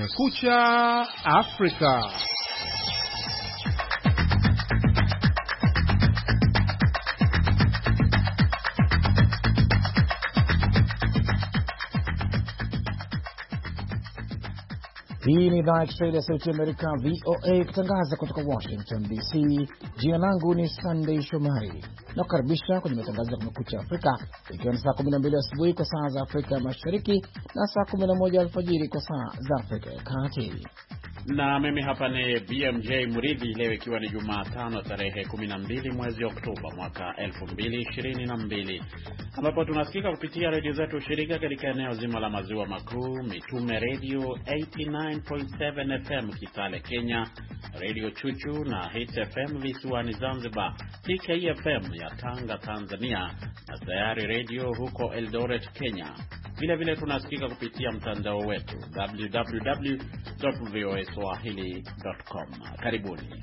Kumekucha Afrika. Hii ni idhaa ya Kiswahili ya Sauti ya Amerika, VOA, ikitangaza kutoka Washington DC. Jina langu ni Sunday Shomari, na kukaribisha kwenye matangazo ya Kumekucha Afrika, ikiwa ni saa 12 asubuhi kwa saa za Afrika ya Mashariki na saa 11 alfajiri kwa saa za Afrika ya Kati. Na mimi hapa ni BMJ Muridhi, leo ikiwa ni Jumatano tarehe 12 mwezi Oktoba mwaka 2022, ambapo tunasikika kupitia redio zetu shirika katika eneo zima la maziwa makuu: Mitume Radio 89.7 FM Kitale Kenya, Radio Chuchu na Hits FM visiwani Zanzibar, TKFM ya Tanga Tanzania, na Sayari Radio huko Eldoret Kenya. Vile tunasikika kupitia mtandao wetu www.voaswahili.com. Karibuni.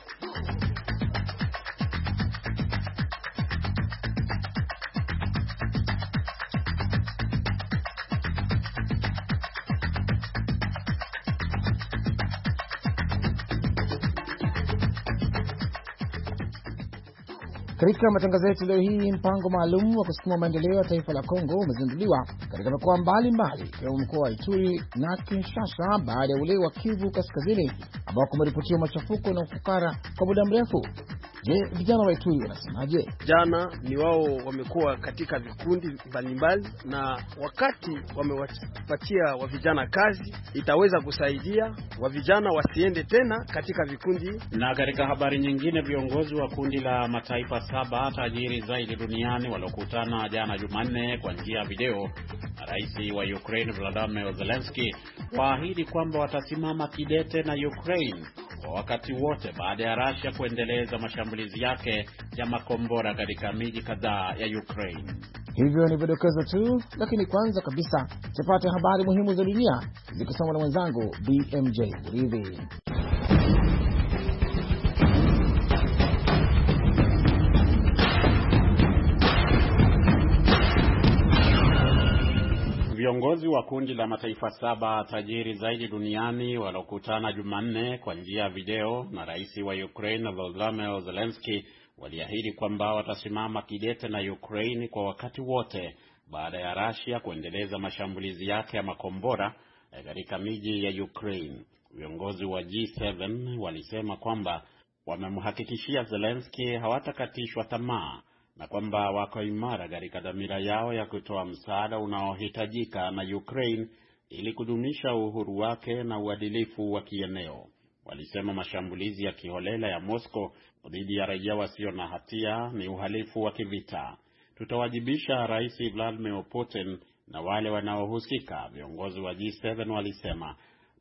Katika matangazo yetu leo hii, mpango maalum wa kusukuma maendeleo ya taifa la Kongo umezinduliwa katika mikoa mbalimbali ikiwemo mkoa wa Ituri na Kinshasa baada ya ule wa Kivu Kaskazini ambao kumeripotiwa machafuko na ufukara kwa muda mrefu. Je, vijana wa Ituri wanasemaje? Jana ni wao wamekuwa katika vikundi mbalimbali, na wakati wamewapatia wa vijana kazi itaweza kusaidia wa vijana wasiende tena katika vikundi. Na katika habari nyingine, viongozi wa kundi la mataifa 7 tajiri zaidi duniani waliokutana jana Jumanne kwa njia ya video na rais wa Ukraine Volodymyr Zelensky waahidi kwamba watasimama kidete na Ukraine kwa wakati wote baada ya Russia kuendeleza mashambulizi yake ya makombora katika miji kadhaa ya Ukraine. Hivyo ni vidokezo tu, lakini kwanza kabisa tupate habari muhimu za dunia zikisomwa na mwenzangu BMJ Muridhi. Viongozi wa kundi la mataifa 7 tajiri zaidi duniani walokutana Jumanne kwa njia ya video na rais wa Ukraine Volodymyr Zelensky waliahidi kwamba watasimama kidete na Ukraine kwa wakati wote baada ya Russia kuendeleza mashambulizi yake ya makombora katika miji ya Ukraine. Viongozi wa G7 walisema kwamba wamemhakikishia Zelensky hawatakatishwa tamaa na kwamba wako imara katika dhamira yao ya kutoa msaada unaohitajika na Ukraine ili kudumisha uhuru wake na uadilifu wa kieneo. Walisema mashambulizi ya kiholela ya Moscow dhidi ya raia wasio na hatia ni uhalifu wa kivita. Tutawajibisha Rais Vladimir Putin na wale wanaohusika, viongozi wa G7 walisema.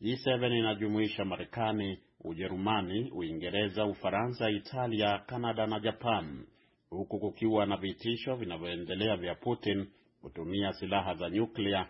G7 inajumuisha Marekani, Ujerumani, Uingereza, Ufaransa, Italia, Kanada na Japan. Huku kukiwa na vitisho vinavyoendelea vya Putin kutumia silaha za nyuklia,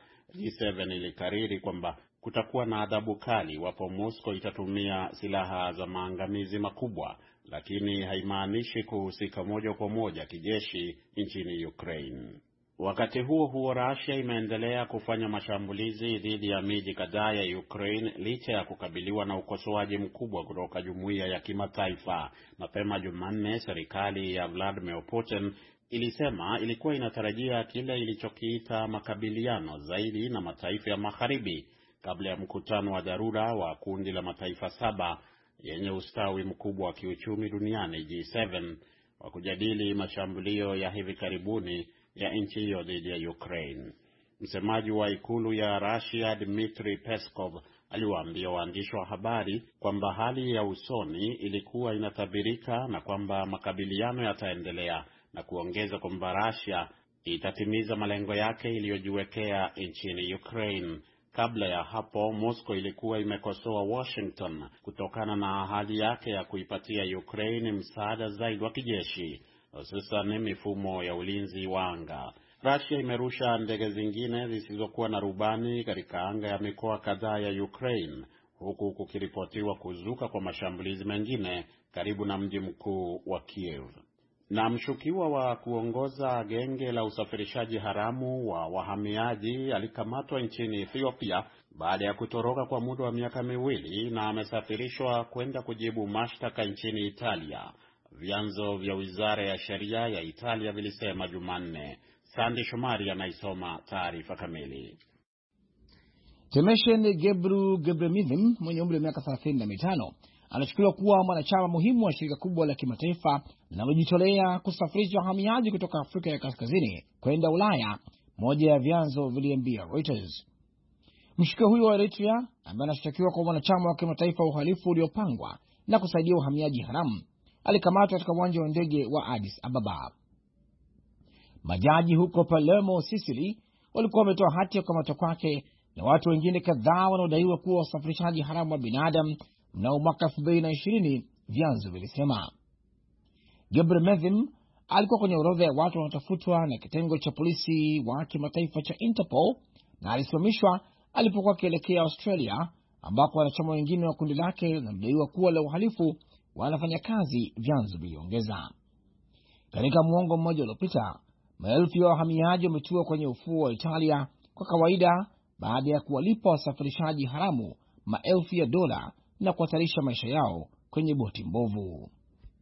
G7 ilikariri kwamba kutakuwa na adhabu kali iwapo Moscow itatumia silaha za maangamizi makubwa, lakini haimaanishi kuhusika moja kwa moja kijeshi nchini Ukraine. Wakati huo Russia imeendelea kufanya mashambulizi dhidi ya miji kadhaa ya Ukraine licha ya kukabiliwa na ukosoaji mkubwa kutoka jumuiya ya kimataifa. Mapema Jumanne, serikali ya Vladimir Putin ilisema ilikuwa inatarajia kile ilichokiita makabiliano zaidi na mataifa ya magharibi kabla ya mkutano wa dharura wa kundi la mataifa 7 yenye ustawi mkubwa wa kiuchumi duniani G7 wa kujadili mashambulio ya hivi karibuni ya nchi hiyo dhidi ya Ukraine. Msemaji wa ikulu ya Russia Dmitry Peskov aliwaambia waandishi wa habari kwamba hali ya usoni ilikuwa inatabirika na kwamba makabiliano yataendelea, na kuongeza kwamba Russia itatimiza malengo yake iliyojiwekea nchini Ukraine. Kabla ya hapo, Moscow ilikuwa imekosoa Washington kutokana na hali yake ya kuipatia Ukraine msaada zaidi wa kijeshi, hususan mifumo ya ulinzi wa anga. Russia imerusha ndege zingine zisizokuwa na rubani katika anga ya mikoa kadhaa ya Ukraine, huku kukiripotiwa kuzuka kwa mashambulizi mengine karibu na mji mkuu wa Kiev. Na mshukiwa wa kuongoza genge la usafirishaji haramu wa wahamiaji alikamatwa nchini Ethiopia baada ya kutoroka kwa muda wa miaka miwili na amesafirishwa kwenda kujibu mashtaka nchini Italia. Vyanzo vya Wizara ya Sheria ya Italia vilisema Jumanne. Sandi Shomari anaisoma taarifa kamili. Temeshen Gebremithim mwenye umri wa miaka 35 anachukuliwa kuwa mwanachama muhimu wa shirika kubwa la kimataifa linalojitolea kusafirisha wahamiaji kutoka Afrika ya Kaskazini kwenda Ulaya, moja ya vyanzo viliambia Reuters. Mshukiwa huyo wa Eritrea ambaye anashtakiwa kwa mwanachama wa kimataifa wa uhalifu uliopangwa na kusaidia uhamiaji haramu alikamatwa katika uwanja wa ndege wa Addis Ababa. Majaji huko Palermo, Sicily, walikuwa wametoa hati ya kukamatwa kwake na watu wengine kadhaa wanaodaiwa kuwa wasafirishaji haramu wa binadamu mnamo mwaka 2020, vyanzo vilisema. Gebremithim alikuwa kwenye orodha ya watu wanaotafutwa na kitengo cha polisi wa kimataifa cha Interpol na alisimamishwa alipokuwa akielekea Australia, ambako wanachama wengine wa kundi lake wanadaiwa kuwa la uhalifu wanafanya kazi, vyanzo viliongeza. Katika muongo mmoja uliopita, maelfu ya wahamiaji wametua kwenye ufuo wa Italia kwa kawaida baada ya kuwalipa wasafirishaji haramu maelfu ya dola na kuhatarisha maisha yao kwenye boti mbovu.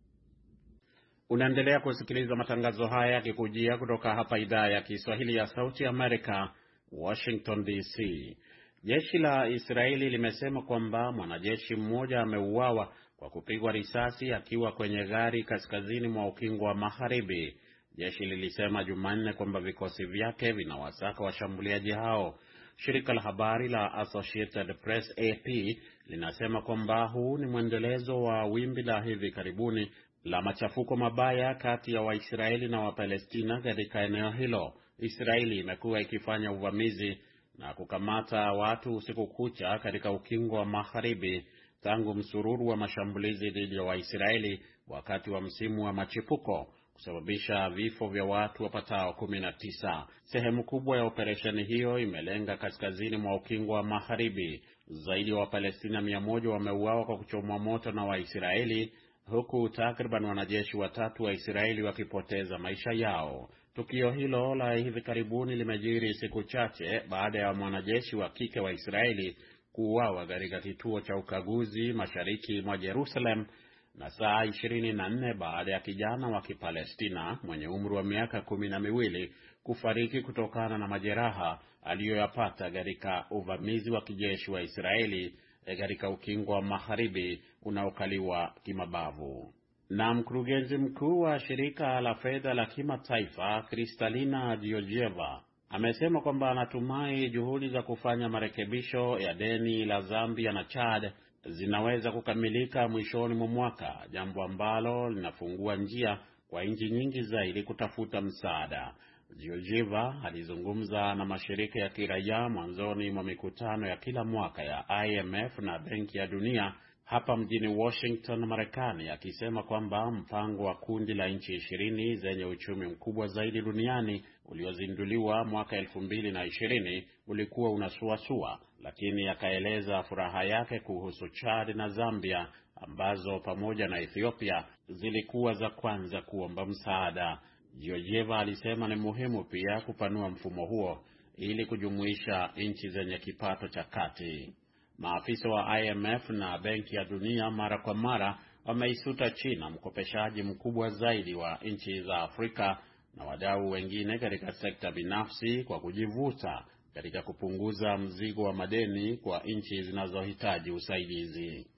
Unaendelea kusikiliza matangazo haya yakikujia kutoka hapa idhaa ya Kiswahili ya Sauti Amerika, Washington DC. Jeshi la Israeli limesema kwamba mwanajeshi mmoja ameuawa kwa kupigwa risasi akiwa kwenye gari kaskazini mwa ukingo wa Magharibi. Jeshi lilisema Jumanne kwamba vikosi vyake vinawasaka washambuliaji hao. Shirika la habari la Associated Press AP linasema kwamba huu ni mwendelezo wa wimbi la hivi karibuni la machafuko mabaya kati ya Waisraeli na Wapalestina katika eneo hilo. Israeli imekuwa ikifanya uvamizi na kukamata watu usiku kucha katika ukingo wa Magharibi tangu msururu wa mashambulizi dhidi ya Waisraeli wakati wa msimu wa machipuko kusababisha vifo vya watu wapatao 19. Sehemu kubwa ya operesheni hiyo imelenga kaskazini mwa ukingo wa Magharibi. Zaidi ya Wapalestina 100 wameuawa kwa kuchomwa moto na Waisraeli, huku takriban wanajeshi 3 wa Israeli wakipoteza maisha yao. Tukio hilo la hivi karibuni limejiri siku chache baada ya mwanajeshi wa kike wa Israeli kuuawa katika kituo cha ukaguzi mashariki mwa Jerusalem, na saa 24 baada ya kijana wa Kipalestina mwenye umri wa miaka 12 kufariki kutokana na majeraha aliyoyapata katika uvamizi wa kijeshi wa Israeli katika ukingo wa Magharibi unaokaliwa kimabavu. Na mkurugenzi mkuu wa shirika la fedha la kimataifa Kristalina Georgieva amesema kwamba anatumai juhudi za kufanya marekebisho ya deni la Zambia na Chad zinaweza kukamilika mwishoni mwa mwaka, jambo ambalo linafungua njia kwa nchi nyingi zaidi kutafuta msaada. Georgieva alizungumza na mashirika ya kiraia mwanzoni mwa mikutano ya kila mwaka ya IMF na Benki ya Dunia hapa mjini Washington, Marekani, akisema kwamba mpango wa kundi la nchi 20 zenye uchumi mkubwa zaidi duniani uliozinduliwa mwaka 2020 ulikuwa unasuasua, lakini akaeleza furaha yake kuhusu Chad na Zambia ambazo pamoja na Ethiopia zilikuwa za kwanza kuomba msaada. Georgieva alisema ni muhimu pia kupanua mfumo huo ili kujumuisha nchi zenye kipato cha kati. Maafisa wa IMF na Benki ya Dunia mara kwa mara wameisuta China, mkopeshaji mkubwa zaidi wa nchi za Afrika, na wadau wengine katika sekta binafsi kwa kujivuta katika kupunguza mzigo wa madeni kwa nchi zinazohitaji usaidizi.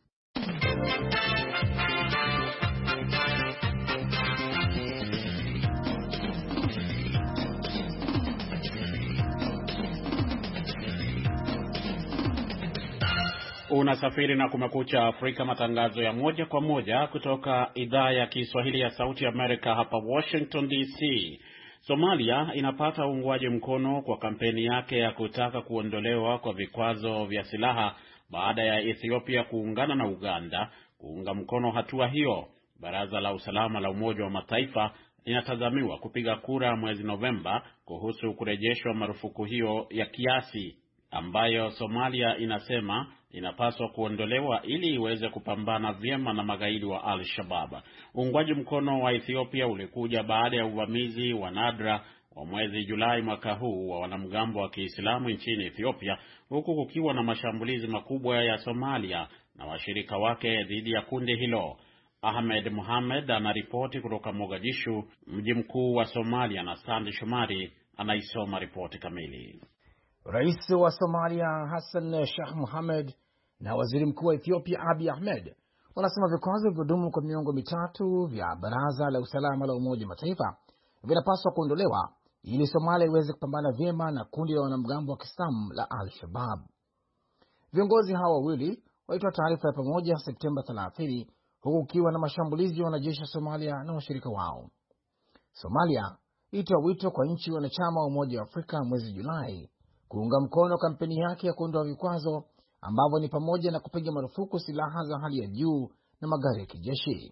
Unasafiri na Kumekucha Afrika, matangazo ya moja kwa moja kutoka idhaa ya Kiswahili ya Sauti Amerika hapa Washington DC. Somalia inapata uungwaji mkono kwa kampeni yake ya kutaka kuondolewa kwa vikwazo vya silaha baada ya Ethiopia kuungana na Uganda kuunga mkono hatua hiyo. Baraza la Usalama la Umoja wa Mataifa linatazamiwa kupiga kura mwezi Novemba kuhusu kurejeshwa marufuku hiyo ya kiasi. ambayo Somalia inasema inapaswa kuondolewa ili iweze kupambana vyema na magaidi wa Al-Shabaab. Uungwaji mkono wa Ethiopia ulikuja baada ya uvamizi wa nadra wa mwezi Julai mwaka huu wa wanamgambo wa Kiislamu nchini Ethiopia, huku kukiwa na mashambulizi makubwa ya Somalia na washirika wake dhidi ya kundi hilo. Ahmed Mohamed anaripoti kutoka Mogadishu, mji mkuu wa Somalia, na Sandi Shomari anaisoma ripoti kamili. Rais wa Somalia Hassan Sheikh Mohamed na waziri mkuu wa Ethiopia Abiy Ahmed wanasema vikwazo vilivyodumu kwa miongo mitatu vya Baraza la Usalama la Umoja wa Mataifa vinapaswa kuondolewa ili Somalia iweze kupambana vyema na kundi la wanamgambo wa Kiislamu la Al-Shabaab. Viongozi hawa wawili walitoa taarifa ya pamoja Septemba 30 huku kukiwa na mashambulizi ya wanajeshi wa Somalia na washirika wao. Somalia ilitoa wito kwa nchi wanachama wa Umoja wa Afrika mwezi Julai kuunga mkono kampeni yake ya kuondoa vikwazo ambavyo ni pamoja na kupiga marufuku silaha za hali ya juu na magari ya kijeshi.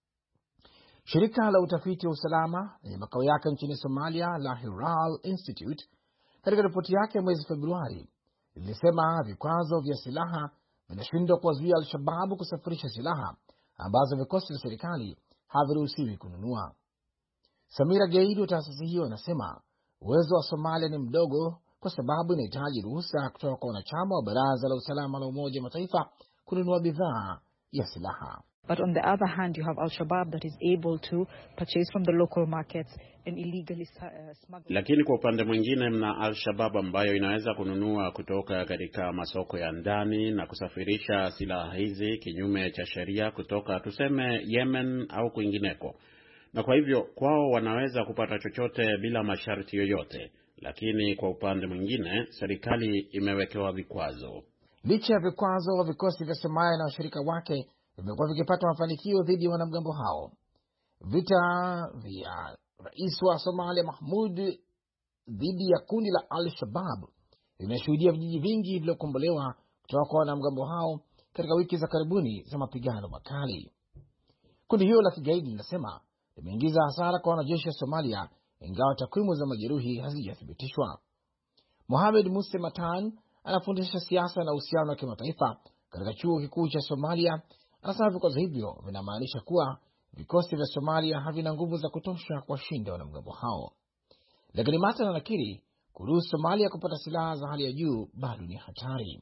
Shirika la utafiti wa usalama lenye makao yake nchini Somalia la Hiral Institute katika ripoti yake mwezi Februari lilisema vikwazo vya silaha vinashindwa kuwazuia Al-Shabaab kusafirisha silaha ambazo vikosi vya serikali haviruhusiwi kununua. Samira Gaid wa taasisi hiyo anasema uwezo wa Somalia ni mdogo kwa sababu inahitaji ruhusa kutoka kwa wanachama wa Baraza la Usalama la Umoja wa Mataifa kununua bidhaa ya silaha. But on the other hand, you have Al-Shabaab that is able to purchase from the local markets and illegally smuggle. Lakini kwa upande mwingine mna Al-Shabaab ambayo inaweza kununua kutoka katika masoko ya ndani na kusafirisha silaha hizi kinyume cha sheria kutoka tuseme Yemen au kwingineko. Na kwa hivyo kwao wanaweza kupata chochote bila masharti yoyote. Lakini kwa upande mwingine serikali imewekewa vikwazo. Licha ya vikwazo, vikosi vya Somalia na washirika wake vimekuwa vikipata mafanikio dhidi ya wanamgambo hao. Vita vya rais wa Somalia Mahmud dhidi ya kundi la Al-Shabaab vimeshuhudia vijiji vingi vilivyokombolewa kutoka kwa wanamgambo hao katika wiki za karibuni za mapigano makali. Kundi hilo la kigaidi linasema limeingiza hasara kwa wanajeshi wa Somalia, ingawa takwimu za majeruhi hazijathibitishwa. Mohamed Musa Matan anafundisha siasa na uhusiano wa kimataifa katika chuo kikuu cha Somalia. Anasema vikwazo hivyo vinamaanisha kuwa vikosi vya Somalia havina nguvu za kutosha kuwashinda wanamgambo hao. Lakini Matan anakiri kuruhusu Somalia kupata silaha za hali ya juu bado ni hatari.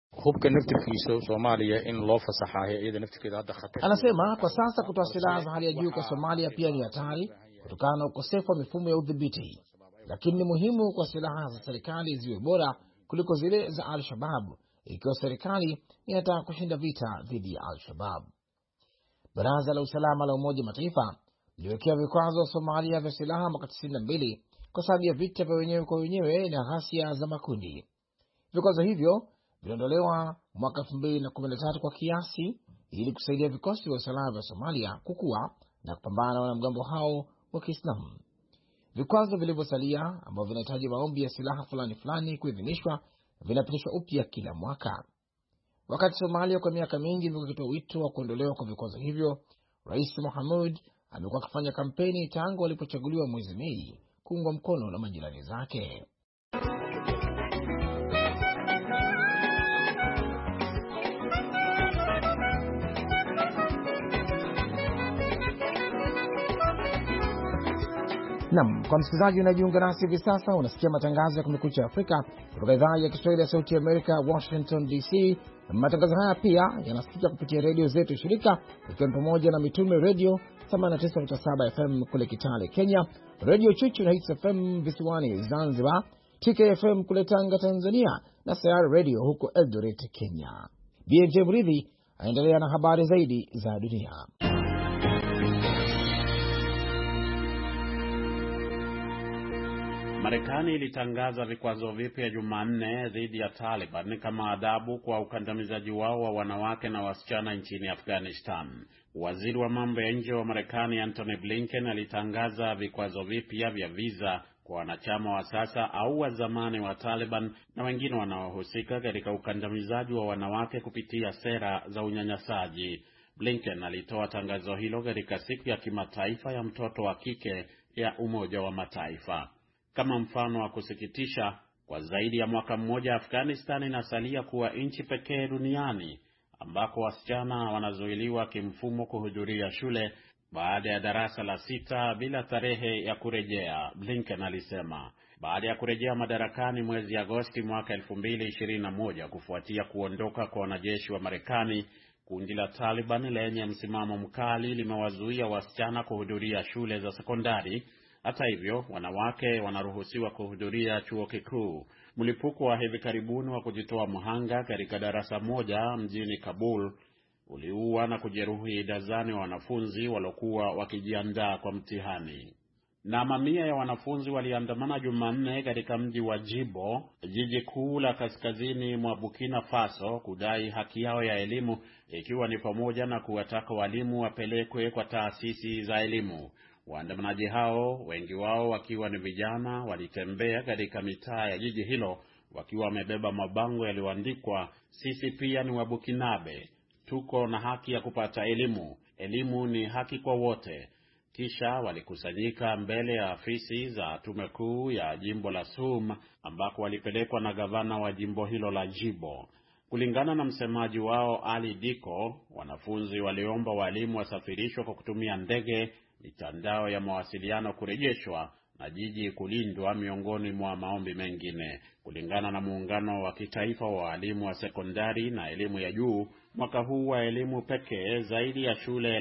Anasema kwa sasa kutoa silaha za hali ya juu kwa Somalia pia ni hatari kutokana na ukosefu wa mifumo ya udhibiti, lakini ni muhimu kwa silaha za serikali ziwe bora kuliko zile za Al-Shabaab ikiwa serikali inataka kushinda vita dhidi ya Al-Shabaab. Baraza la Usalama la Umoja wa Mataifa liliwekea vikwazo Somalia vya silaha mwaka 92 kwa sababu ya vita vya wenyewe kwa wenyewe na ghasia za makundi. Vikwazo hivyo viliondolewa mwaka 2013 kwa kiasi ili kusaidia vikosi vya usalama vya Somalia kukua na kupambana na wanamgambo hao wa Kiislamu. Vikwazo vilivyosalia ambavyo vinahitaji maombi ya silaha fulani kuidhinishwa vinapitishwa upya kila mwaka. Wakati Somalia kwa miaka mingi imekuwa ikitoa wito wa kuondolewa kwa vikwazo hivyo, Rais Mohamud amekuwa akifanya kampeni tangu alipochaguliwa mwezi Mei kuungwa mkono na majirani zake. Naam, kwa msikilizaji unajiunga nasi hivi sasa, unasikia matangazo ya Kumekucha Afrika kutoka idhaa ya Kiswahili ya Sauti ya Amerika, Washington DC. Matangazo haya pia yanasikika kupitia redio zetu shirika, ikiwa ni pamoja na Mitume Radio 89.7 FM kule Kitale, Kenya, Radio Chuchu na Hits FM visiwani Zanzibar, TKFM kule Tanga, Tanzania, na Sayari Radio huko Eldoret, Kenya. BJ Mridhi anaendelea na habari zaidi za dunia. Marekani ilitangaza vikwazo vipya Jumanne dhidi ya Taliban kama adhabu kwa ukandamizaji wao wa wanawake na wasichana nchini Afghanistan. Waziri wa mambo ya nje wa Marekani Antony Blinken alitangaza vikwazo vipya vya visa kwa wanachama wa sasa au wa zamani wa Taliban na wengine wanaohusika katika ukandamizaji wa wanawake kupitia sera za unyanyasaji. Blinken alitoa tangazo hilo katika siku ya kimataifa ya mtoto wa kike ya Umoja wa Mataifa. Kama mfano wa kusikitisha, Kwa zaidi ya mwaka mmoja, Afghanistan inasalia kuwa nchi pekee duniani ambako wasichana wanazuiliwa kimfumo kuhudhuria shule baada ya darasa la 6 bila tarehe ya kurejea, Blinken alisema. Baada ya kurejea madarakani mwezi Agosti mwaka 2021 kufuatia kuondoka kwa wanajeshi wa Marekani, kundi la Taliban lenye msimamo mkali limewazuia wasichana kuhudhuria shule za sekondari. Hata hivyo, wanawake wanaruhusiwa kuhudhuria chuo kikuu. Mlipuko wa hivi karibuni wa kujitoa mhanga katika darasa moja mjini Kabul uliua na kujeruhi dazani wa wanafunzi waliokuwa wakijiandaa kwa mtihani. Na mamia ya wanafunzi waliandamana Jumanne katika mji wa Jibo, jiji kuu la kaskazini mwa Burkina Faso, kudai haki yao ya elimu, ikiwa ni pamoja na kuwataka walimu wapelekwe kwa taasisi za elimu. Waandamanaji hao, wengi wao wakiwa ni vijana, walitembea katika mitaa ya jiji hilo wakiwa wamebeba mabango yaliyoandikwa, sisi pia ni Wabukinabe, tuko na haki ya kupata elimu, elimu ni haki kwa wote. Kisha walikusanyika mbele ya afisi za tume kuu ya jimbo la Soum, ambako walipelekwa na gavana wa jimbo hilo la Jibo. Kulingana na msemaji wao Ali Diko, wanafunzi waliomba walimu wasafirishwe kwa kutumia ndege, mitandao ya mawasiliano kurejeshwa na jiji kulindwa, miongoni mwa maombi mengine. Kulingana na muungano wa kitaifa wa walimu wa sekondari na elimu ya juu, mwaka huu wa elimu pekee zaidi ya shule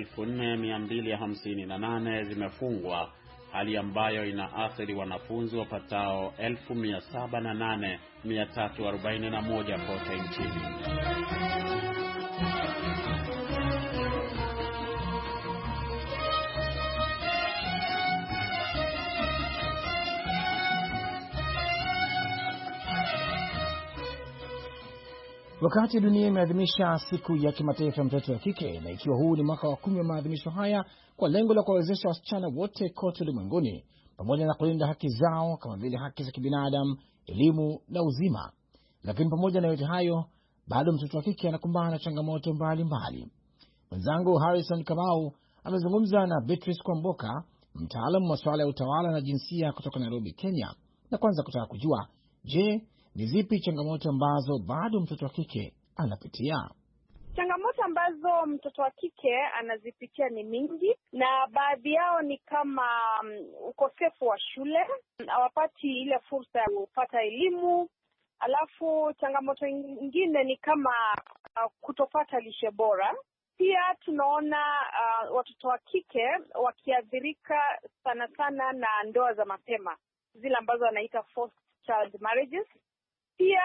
4258 zimefungwa, hali ambayo inaathiri wanafunzi wapatao 178,341 kote nchini. Wakati dunia imeadhimisha siku ya kimataifa mtoto wa kike, na ikiwa huu ni mwaka wa 10 wa maadhimisho haya kwa lengo la kuwawezesha wasichana wote kote ulimwenguni pamoja na kulinda haki zao kama vile haki za kibinadamu, elimu na uzima. Lakini pamoja na yote hayo, bado mtoto wa kike anakumbana na changamoto mbalimbali. Mwenzangu Harrison Kamau amezungumza na Beatrice Kwamboka, mtaalamu wa masuala ya utawala na jinsia kutoka Nairobi, Kenya, na kwanza kutaka kujua, je, ni zipi changamoto ambazo bado mtoto wa kike anapitia? Changamoto ambazo mtoto wa kike anazipitia ni mingi, na baadhi yao ni kama ukosefu wa shule, hawapati ile fursa ya kupata elimu. Alafu changamoto nyingine ni kama kutopata lishe bora. Pia tunaona watoto wa kike wakiathirika sana sana na ndoa za mapema, zile ambazo wanaita forced child marriages. Pia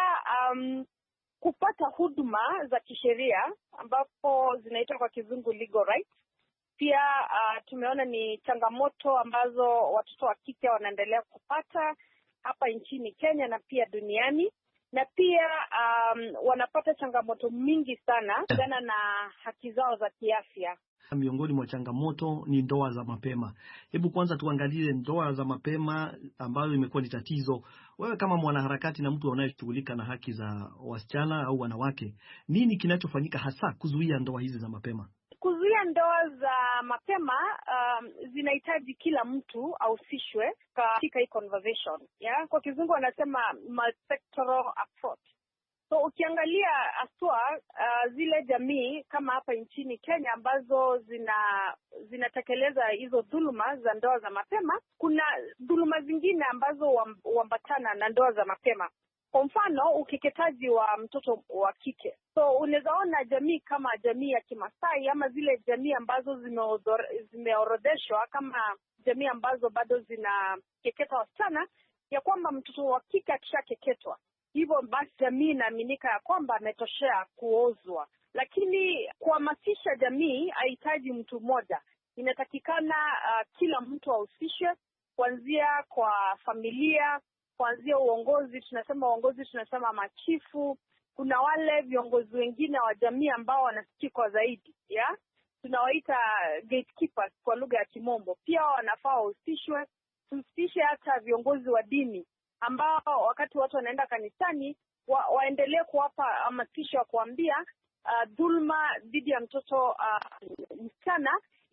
kupata huduma za kisheria ambapo zinaitwa kwa kizungu legal rights. Pia tumeona ni changamoto ambazo watoto wa kike wanaendelea kupata hapa nchini Kenya na pia duniani. Na pia wanapata changamoto mingi sana kutokana na haki zao za kiafya. Miongoni mwa changamoto ni ndoa za mapema. Hebu kwanza tuangalie ndoa za mapema ambayo imekuwa ni tatizo. Wewe kama mwanaharakati na mtu anayeshughulika na haki za wasichana au wanawake, nini kinachofanyika hasa kuzuia ndoa hizi za mapema? Kuzuia ndoa za mapema zinahitaji kila mtu ahusishwe katika hii conversation. Kwa kizungu wanasema multi-sectoral approach. So ukiangalia aswa zile jamii kama hapa nchini Kenya ambazo zinatekeleza hizo dhuluma za ndoa za mapema, kuna dhuluma zingine ambazo huambatana na ndoa za mapema. Kwa mfano, ukeketaji wa mtoto wa kike. So unawezaona jamii kama jamii ya Kimasai ama zile jamii ambazo zimeorodheshwa kama jamii ambazo bado zinakeketa wasichana, ya kwamba mtoto wa kike akishakeketwa, hivyo basi jamii inaaminika ya kwamba ametoshea kuozwa. Lakini kuhamasisha jamii hahitaji mtu mmoja. Inatakikana kila mtu ahusishwe, kuanzia kwa familia, kuanzia uongozi, tunasema machifu. Kuna wale viongozi wengine wa jamii ambao wanasikika zaidi, tunawaita gatekeepers kwa lugha ya Kimombo. Pia wanafaa wahusishwe. Tuhusishe hata viongozi wa dini ambao wakati watu wanaenda kanisani waendelee kuwapa hamasisho wa kuambia dhulma dhidi ya mtoto msichana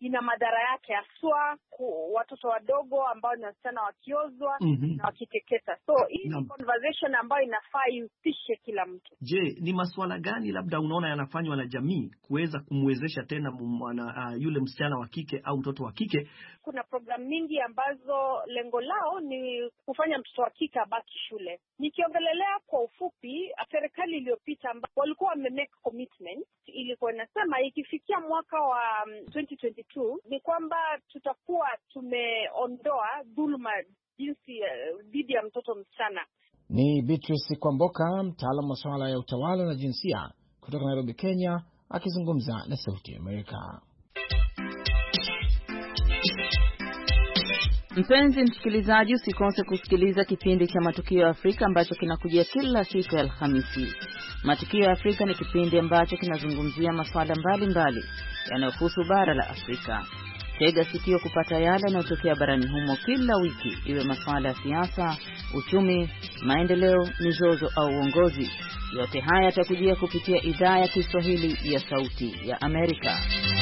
ina madhara yake, haswa watoto wadogo ambao ni wasichana wakiozwa na wakiteketa. So hii ni conversation ambayo inafaa ihusishe kila mtu. Je, ni masuala gani labda unaona yanafanywa na jamii kuweza kumwezesha tena yule msichana wa kike au mtoto wa kike? Kuna programu mingi ambazo lengo lao ni kufanya mtoto wa kike abaki shule. Nikiongelelea kwa ufupi, serikali iliyopita walikuwa wamemake commitment, ilikuwa inasema ikifikia mwaka wa 2022 ni kwamba tutakuwa tumeondoa dhuluma jinsi dhidi ya mtoto msichana. Ni Beatrice Kwamboka, mtaalamu wa masuala ya utawala na jinsia kutoka Nairobi, Kenya, akizungumza na Sauti ya Amerika. Mpenzi msikilizaji, usikose kusikiliza kipindi cha Matukio ya Afrika ambacho kinakujia kila siku ya Alhamisi. Matukio ya Afrika ni kipindi ambacho kinazungumzia masuala mbalimbali yanayohusu bara la Afrika. Tega sikio kupata yale yanayotokea barani humo kila wiki, iwe masuala ya siasa, uchumi, maendeleo, mizozo au uongozi. Yote haya yatakujia kupitia idhaa ya Kiswahili ya Sauti ya Amerika.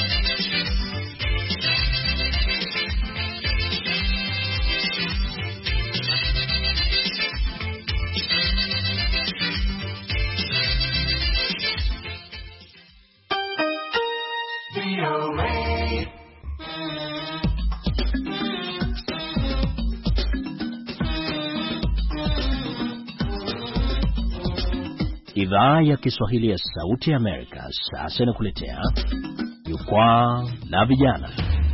Idhaa ya Kiswahili ya Sauti ya Amerika sasa inakuletea Jukwaa la Vijana.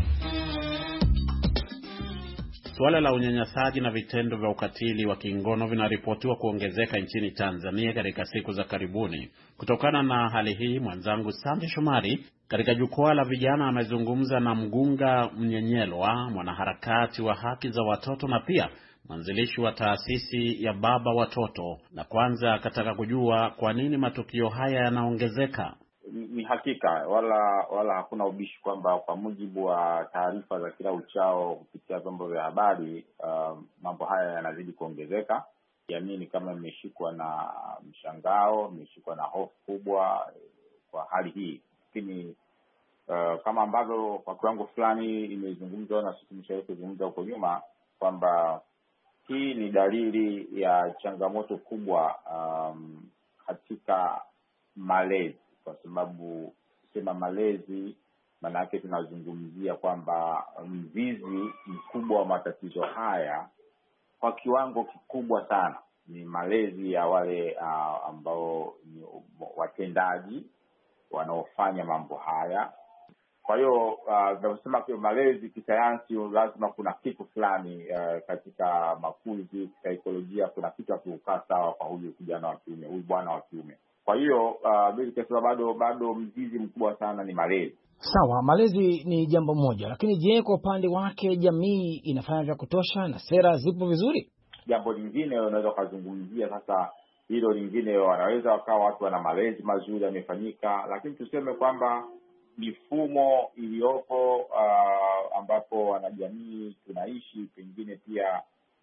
Suala la unyanyasaji na vitendo vya ukatili wa kingono vinaripotiwa kuongezeka nchini Tanzania katika siku za karibuni. Kutokana na hali hii, mwenzangu Sande Shomari katika Jukwaa la Vijana amezungumza na Mgunga Mnyenyelwa, mwanaharakati wa haki za watoto na pia mwanzilishi wa taasisi ya Baba Watoto, na kwanza akataka kujua kwa nini matukio haya yanaongezeka. Ni hakika wala hakuna ubishi kwamba kwa mujibu wa taarifa za kila uchao kupitia vyombo vya habari, mambo haya yanazidi kuongezeka. Jamii ni kama imeshikwa na mshangao, imeshikwa na hofu kubwa kwa hali hii. Lakini kama ambavyo kwa kiwango fulani imezungumzwa na sisi mshauri kuzungumza huko nyuma kwamba hii ni dalili ya changamoto kubwa katika malezi, kwa sababu sema malezi maana yake tunazungumzia kwamba mzizi mkubwa wa matatizo haya kwa kiwango kikubwa sana ni malezi ya wale ambao ni watendaji wanaofanya mambo haya. Kwa hiyo tunasema kwa malezi kisayansi lazima kuna kitu fulani katika makuzi, saikolojia kuna kitu hakiukaa sawa kwa huyu kijana wa kiume, huyu bwana wa kiume. Kwa hiyo bila kusema bado mzizi mkubwa sana ni malezi. Sawa, malezi ni jambo moja, lakini je, kwa upande wake jamii inafanya vya kutosha na sera zipo vizuri? Jambo lingine unaweza kuzungumzia sasa, hilo lingine wanaweza wakawa watu wana malezi mazuri yamefanyika, lakini tuseme kwamba mifumo iliyopo ambapo wanajamii tunaishi pengine pia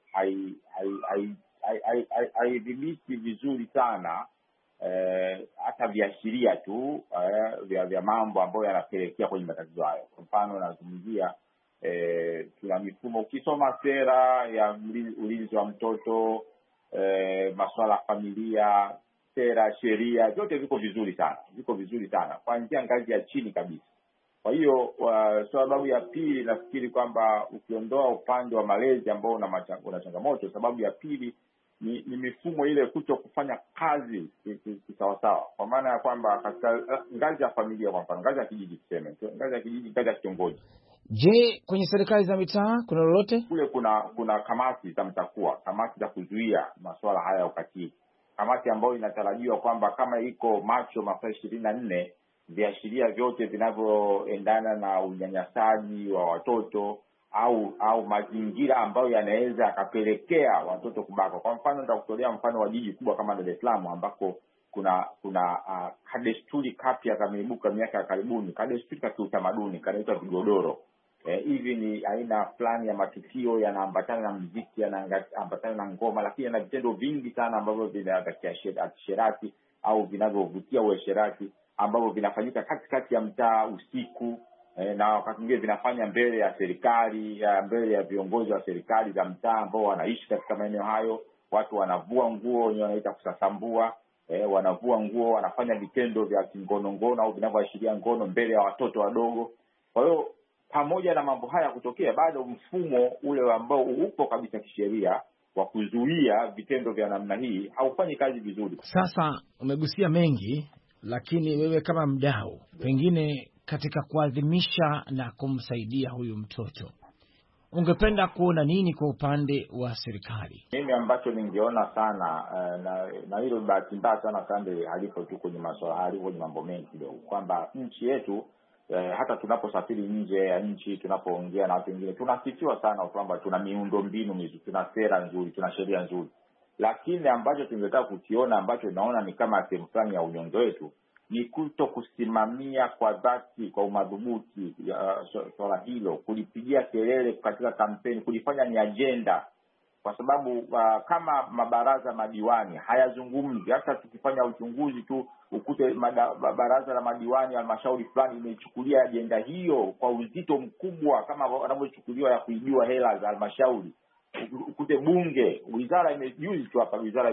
haidhibiti vizuri sana hata viashiria tu vya mambo ambayo yanapelekea kwenye matatizo hayo. Kwa mfano nazungumzia tuna mifumo, ukisoma sera ya ulinzi wa mtoto, masuala ya familia, sera, sheria, vyote viko vizuri sana kuanzia ngazi ya chini kabisa. Kwa hiyo sababu ya pili nafikiri kwamba ukiondoa upande wa malezi ambao una changamoto, sababu ya pili ni mifumo ile kuto kufanya kazi sawa, kwa maana ya kwamba katika ngazi ya familia, kwa mfano ngazi ya kijiji, tuseme ngazi ya kijiji, ngazi ya kitongoji. Je, kwenye serikali za mitaa kuna lolote? Kule kuna kamati za mtakuwa, kamati za kuzuia masuala haya ya ukatili, kamati ambayo inatarajiwa kwamba kama iko macho masaa 24 viashiria vyote vinavyoendana na unyanyasaji wa watoto au mazingira ambayo yanaweza yakapelekea watoto kubakwa. Kwa mfano nitakutolea mfano wa jiji kubwa kama Dar es Salaam ambako kuna kadesturi kapya kameibuka miaka ya karibuni, kadesturi za kiutamaduni kanaitwa vigodoro. Hivi ni aina fulani ya matukio yanaambatana na muziki, yanaambatana na ngoma, lakini yana vitendo vingi sana ambavyo vinatakia sherati au vinavyovutia uasherati ambavyo vinafanyika katikati ya mtaa usiku. na wakati mwingine vinafanya mbele ya serikali, mbele ya viongozi wa serikali za mtaa ambao wanaishi katika maeneo hayo. Watu wanavua nguo, wenyewe wanaita kusasambua, wanavua nguo, wanafanya vitendo vya kingono au vinavyoashiria ngono mbele ya watoto wadogo. Kwa hiyo pamoja na mambo haya kutokea, bado mfumo ule ambao upo kabisa kisheria wa kuzuia vitendo vya namna hii haufanyi kazi vizuri. Sasa umegusia mengi, lakini wewe kama mdau, pengine katika kuadhimisha na kumsaidia huyu mtoto, ungependa kuona nini kwa upande wa serikali? Mimi ambacho ningeona sana na hilo bahati mbaya sana Sande halipo tu kwenye masuala hali, kwenye mambo mengi kidogo, kwamba nchi yetu hata tunaposafiri nje ya nchi, tunapoongea na watu wengine, tunasifiwa sana kwamba tuna miundombinu mizuri, tuna sera nzuri, tuna sheria nzuri. Lakini ambacho tungetaka kukiona, ambacho naona ni kama sehemu fulani ya unyonge wetu, ni kuto kusimamia kwa dhati, kwa umadhubuti swala hilo, kulipigia kelele katika kampeni, kulifanya ni agenda. Kwa sababu kama mabaraza madiwani hayazungumzi, hata tukifanya uchunguzi tu ukute baraza la madiwani halmashauri fulani imechukulia agenda hiyo kwa uzito mkubwa kama wanavyochukuliwa ya kuibiwa hela za halmashauri, ukute bunge, wizara imejuzi tu hapa, wizara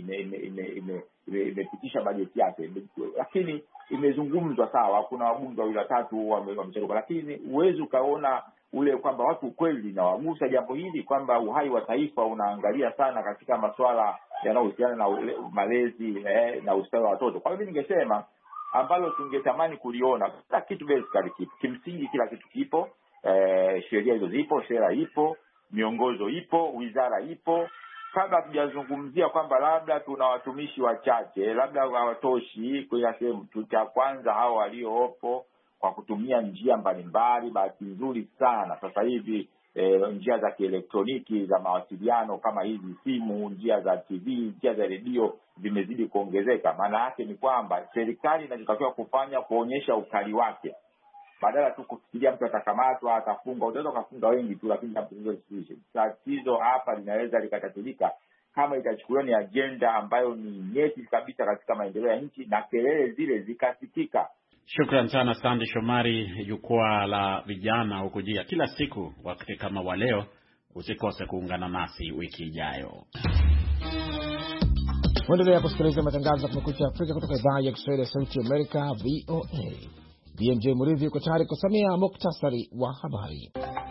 imepitisha bajeti yake, lakini imezungumzwa sawa, kuna wabunge wawili watatu wamechagua, lakini uwezo ukaona ule kwamba watu kweli na wagusa jambo hili, kwamba uhai wa taifa unaangalia sana katika masuala yanayohusiana na malezi na ustawi wa watoto. Kwa hiyo mimi ningesema ambalo tungetamani kuliona, kila kitu basically kipo, kimsingi kila kitu kipo, sheria hizo zipo, sera ipo, miongozo ipo, wizara ipo. Kabla tujazungumzia kwamba labda tuna watumishi wachache, labda hawatoshi kwa sehemu, cha kwanza hao waliopo kwa kutumia njia mbalimbali. Bahati nzuri sana sasa hivi njia za kielektroniki za mawasiliano kama hizi simu, njia za TV, njia za redio zimezidi kuongezeka. Maana yake ni kwamba serikali inachotakiwa kufanya kuonyesha ukali wake, badala tu kufikiria mtu atakamatwa, atafungwa. Utaweza kufunga wengi tu, lakini tatizo hapa linaweza likatatulika kama itachukuliwa ni agenda ambayo ni nyeti kabisa katika maendeleo ya nchi na kelele zile zikasikika. Shukran sana Sandy Shomari. Jukwaa la vijana hukujia kila siku wakati kama wa leo. Usikose kuungana nasi wiki ijayo. Endelea kusikiliza matangazo ya Kumekucha Afrika kutoka idhaa ya Kiswahili ya Sauti ya Amerika, VOA. BMJ Muridhi yuko tayari kusomea muktasari wa habari.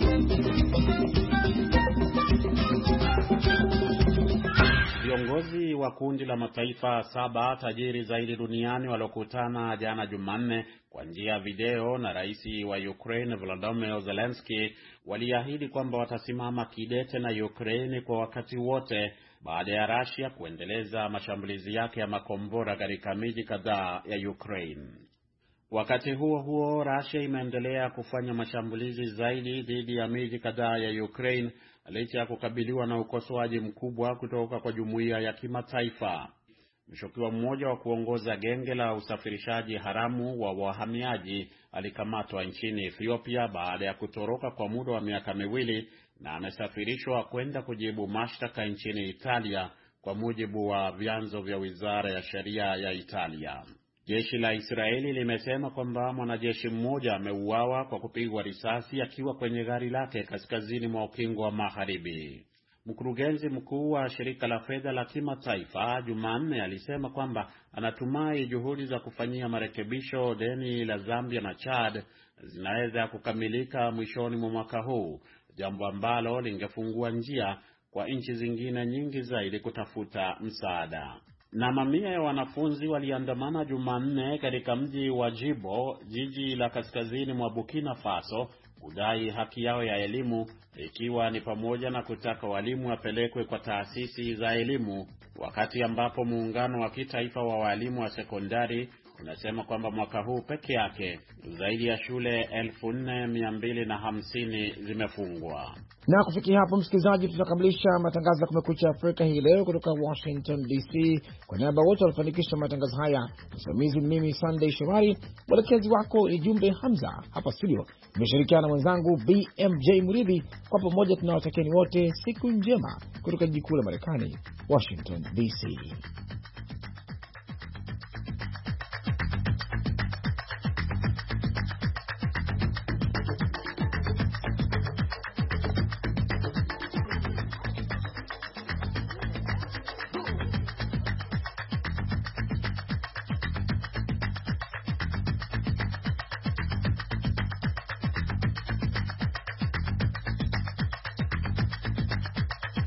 Viongozi wa kundi la mataifa 7 tajiri zaidi duniani walokutana jana Jumanne kwa njia ya video na rais wa Ukraine Volodymyr Zelensky waliahidi kwamba watasimama kidete na Ukraine kwa wakati wote baada ya Russia kuendeleza mashambulizi yake ya makombora katika miji kadhaa ya Ukraine. Wakati huo huo, Russia imeendelea kufanya mashambulizi zaidi dhidi ya miji kadhaa ya Ukraine licha ya kukabiliwa na ukosoaji mkubwa kutoka kwa jumuiya ya kimataifa. Mshukiwa mmoja wa kuongoza genge la usafirishaji haramu wa wahamiaji alikamatwa nchini Ethiopia baada ya kutoroka kwa muda wa miaka 2 na amesafirishwa kwenda kujibu mashtaka nchini Italia, kwa mujibu wa vyanzo vya Wizara ya Sheria ya Italia. Jeshi la Israeli limesema kwamba mwanajeshi mmoja ameuawa kwa kupigwa risasi akiwa kwenye gari lake kaskazini mwa ukingo wa Magharibi. Mkurugenzi mkuu wa shirika la fedha la kimataifa Jumanne alisema kwamba anatumai juhudi za kufanyia marekebisho deni la Zambia na Chad zinaweza kukamilika mwishoni mwa mwaka huu, jambo ambalo lingefungua njia kwa nchi zingine nyingi zaidi kutafuta msaada. Na mamia ya wanafunzi waliandamana Jumanne katika mji wa Jibo, jiji la kaskazini mwa Burkina Faso, kudai haki yao ya elimu, ikiwa ni pamoja na kutaka walimu wapelekwe kwa taasisi za elimu, wakati ambapo muungano wa kitaifa wa walimu wa sekondari unasema kwamba mwaka huu peke yake zaidi ya shule 4250 zimefungwa. Na kufikia hapo, msikilizaji, tutakamilisha matangazo ya Kumekucha Afrika hii leo kutoka Washington DC. Kwa niaba wote walifanikisha matangazo haya, msimamizi mimi Sunday Shomari, mwelekezi wako ni Jumbe Hamza. Hapa studio nimeshirikiana na mwenzangu BMJ Muridhi. Kwa pamoja tunawatakieni wote siku njema kutoka jiji kuu la Marekani, Washington DC.